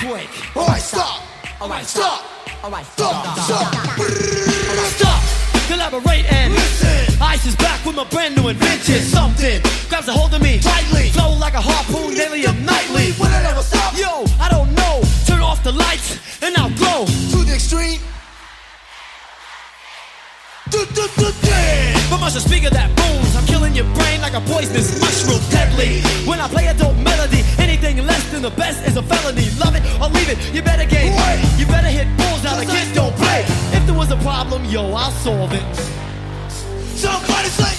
earthquake. Alright, stop. Alright, Stop. Alright, Stop. Stop. Stop. Collaborate and Listen. Ice is back with my brand new invention. Something grabs a hold of me Tightly. flow like a harpoon daily and nightly. Will it ever stop? Yo, I don't know. Turn off the lights and I'll glow. To the extreme. But much a speaker that booms. I'm killing your brain like a poisonous mushroom. Deadly. When I play a dope melody, anything less than the best is a felony. Love it or leave it. You better game. Wait. You better hit balls out. The kids don't play. If there was a problem, yo, I'll solve it. Somebody say,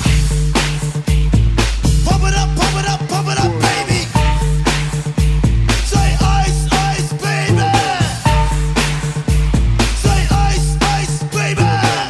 pump it up, pump it up, pump it up, baby. Say ice, ice, baby. Say ice, ice, baby.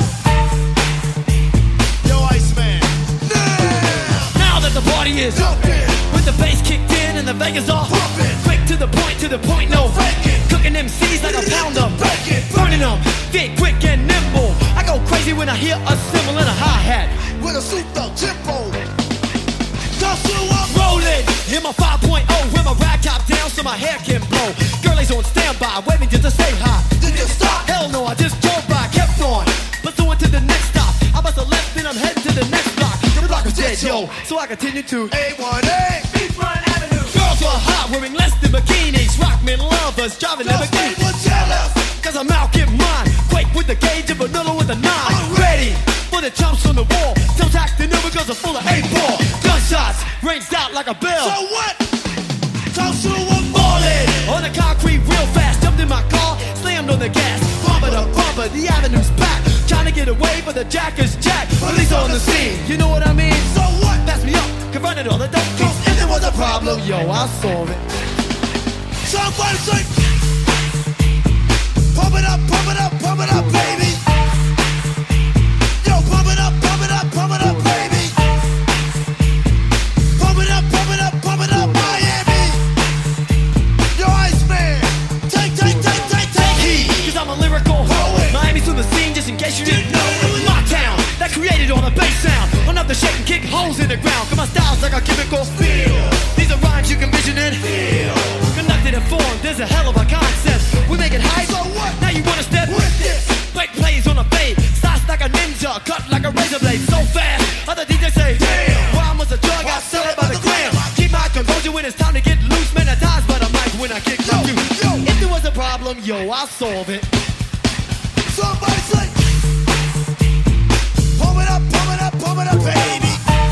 Yo, Iceman. Now that the party is Jumping, with the bass kicked in and the Vegas off. Pumping. Quick to the point, no Faking. cooking MCs like a pound of Breaking. burning them, get quick and nimble. I go crazy when I hear a cymbal and a hi-hat. with a souped up tempo. Toss you up, Rolling in my 5.0 with my rag top down so my hair can blow. Girlies on standby, waiting just to say hi. did you stop? Hell no, I just drove by, kept on pursuing to the next stop. I bust a left, then I'm heading to the next block. The block is dead, yo, so I continue to A1A. Beachfront Avenue. Girls were hot, wearing less than bikinis. Rockmen lovers, driving Just Lamborghinis. ain't what jealous. Cause I'm out getting mine. Quake with the gauge and vanilla with a 9. I'm Ready for the jumps on the wall. Tilt act the new because I'm full of 8-ball. Gunshots ranged out like a bell. So what? Toss you up, Ballin' on the concrete real fast. Jumped in my car, slammed on the gas. Bumper, the avenue's packed. Trying to get away, but the jack is jacked. Police on the scene, you know what I mean? So what? Pass me up, can run it all the dope. Cause if there was a problem, Yo, I'll solve it. somebody say, pump it up, pump it up, pump it up, baby. Yo, pump it up, pump it up, pump it up, baby. Pump it up, pump it up, pump it up, Miami. Yo, Iceman, take Heat, cause I'm a lyrical Poet. Miami's to the scene, just in case you didn't know. Didn't know. My town, that created all the bass sound. Enough to shake and kick holes in the ground. Cause my style's like a chemical Feel. These are rhymes you can vision in. Feel. Conducted and formed, there's a hell of a concept. We make it hype, So what? now you wanna step With this. Break plays on a fade, slice like a ninja, cut like a razor blade, so fast. Other DJs say, Damn. rhyme was a drug, I sell it by the gram. Keep my composure when it's time to get loose, man, I ties by the mic when I get Yo, confused. yo. If there was a problem, yo, I'll solve it. Somebody say, pump it up, pump it up, pump it up, baby.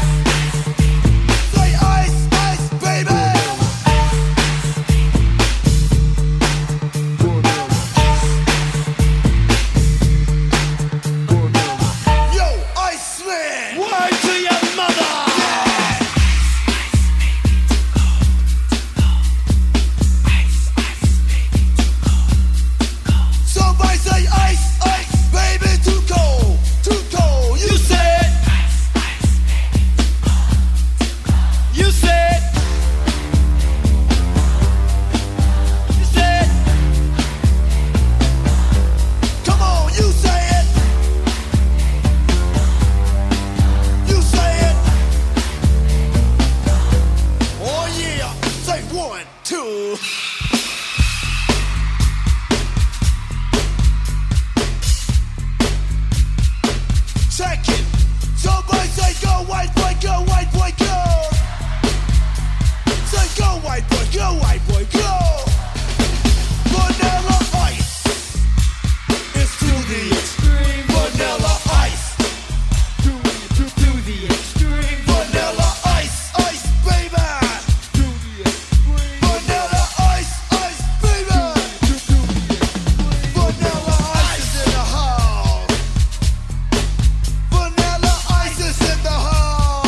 Say ice, ice, baby. Yo, Iceman. Word to your mother! Somebody say ice, ice, baby, too cold, too cold. You said, you said, you said, Come on, you say it. You say it. Oh yeah. Say 1, 2. Check it. Somebody say go white boy, go white boy, go. Say go white boy, go white boy, go. Vanilla ice. It's to the extreme. Vanilla ice. to the extreme. Vanilla ice, ice, baby. Vanilla ice, ice, baby. Vanilla ice is in the house. Vanilla ice is in the house.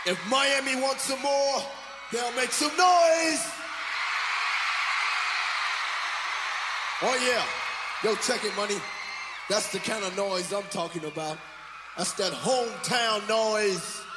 If Miami wants some more, they'll make some noise. Oh yeah. Yo, check it, money. That's the kind of noise I'm talking about. That's that hometown noise.